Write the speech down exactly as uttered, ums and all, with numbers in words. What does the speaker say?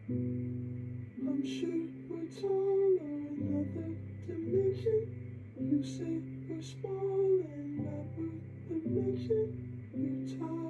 I'm sure we're taller, another dimension. You say we're small and not worth the mention. You're tired.